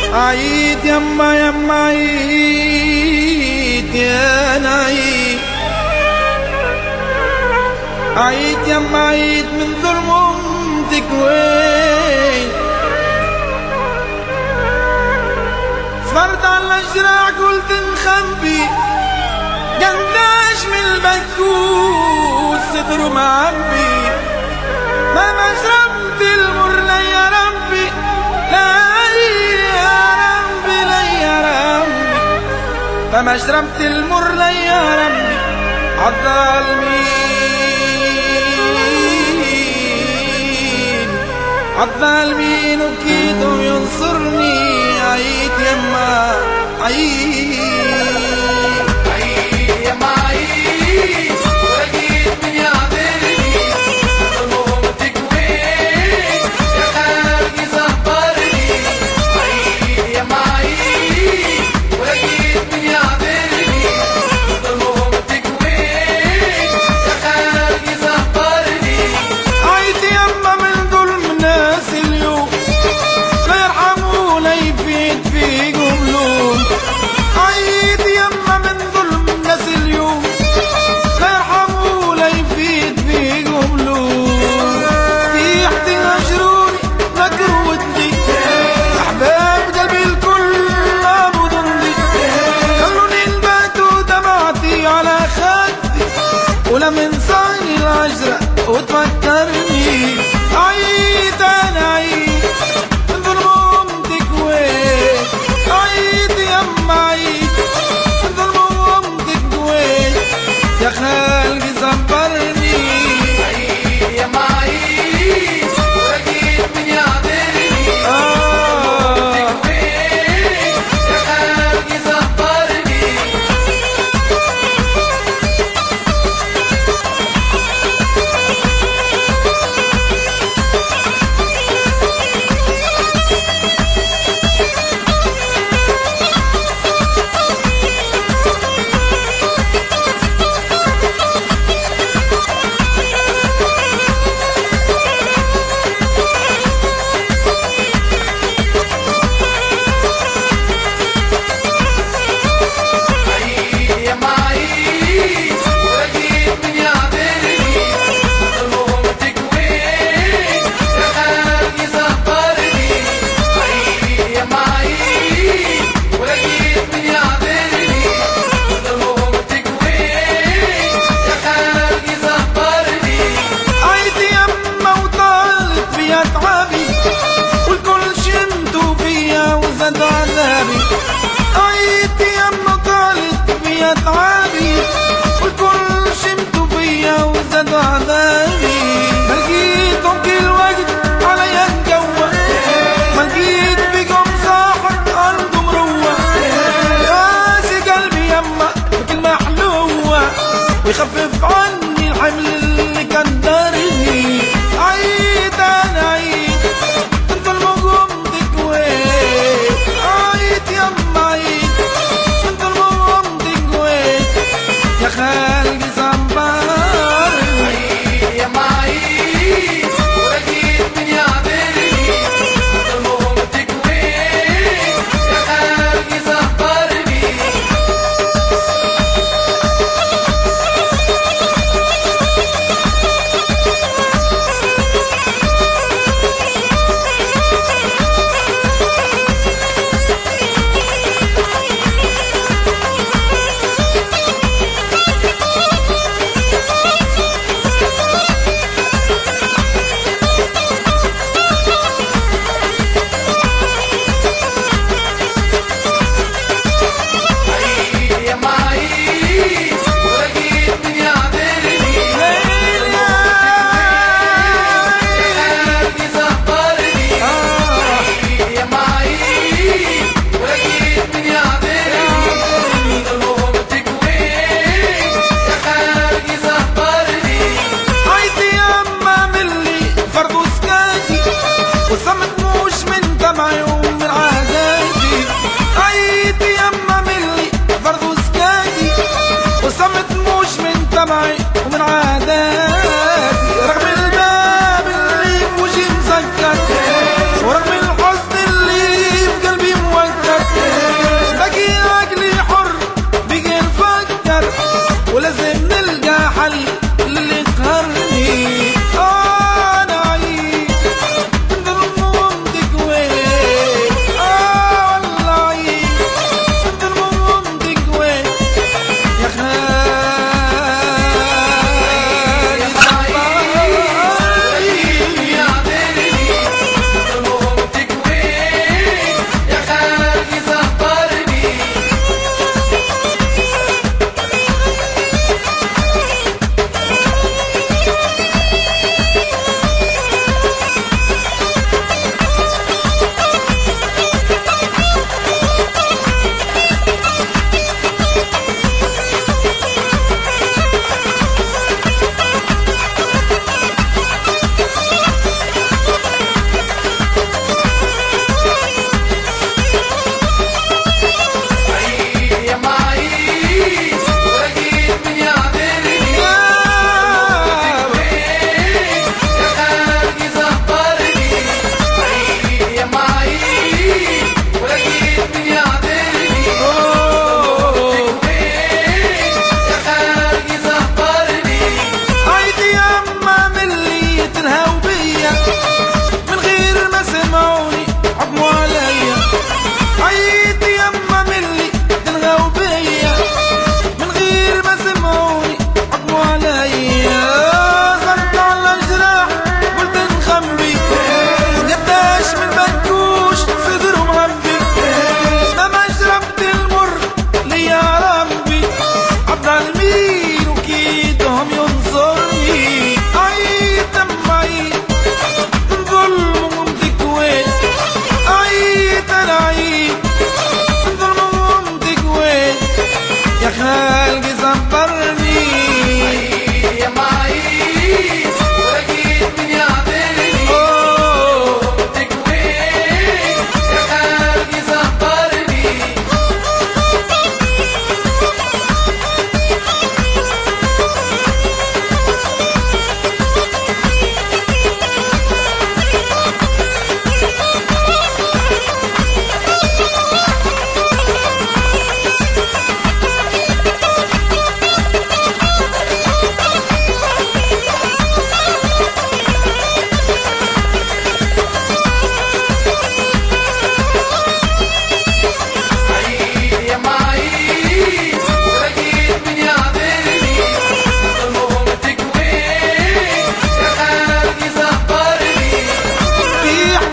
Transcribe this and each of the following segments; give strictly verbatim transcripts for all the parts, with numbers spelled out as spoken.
عيد يما يما عيد يا نعيد، عيد يما عيد من ظلم امتك وين، صبرت على الجراح قلت نخبي قداش من البكوس صدره معبي، ما ما شربت المر لا يا ربي، لا يا ربي لا يا ربي، ما ما شربت المر لا يا ربي عالظالمين عالظالمين وكيدوا ينصرني. عيد يما عيد ولمن صاني العجرة وتفكرني. عيد انا عيد من ظلم امتك وين، عيد يما عيد من ظلم امتك وين، يا خالقي صبرني. عيد يما عيد وجيت من يعذرني، امتك وين يا خالقي صبرني. عيد يما طالت بيا تعبي والكل شمتوا فيا وزادوا عذابي، ما لقيتهم كل وقت عليا نجوع، ما لقيت بيكم صاحب أرض مروع، راسي قلبي يما بكلمة حلوة ويخفف عني الحمل اللي كان دارني. عيد أنا عيد من ظلم قمتك وين، عيد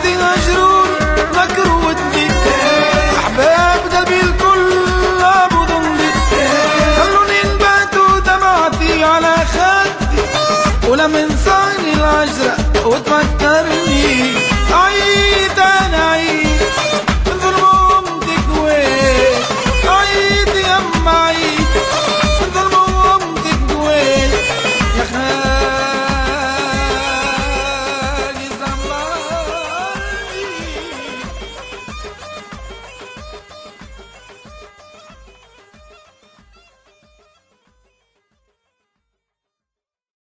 حياتي هجروني نكروا ودي، أحباب قلبي الكل أبو ضندي، خلوني نبات ودمعتي على خدي، ولما انساني العجرة وتفكرني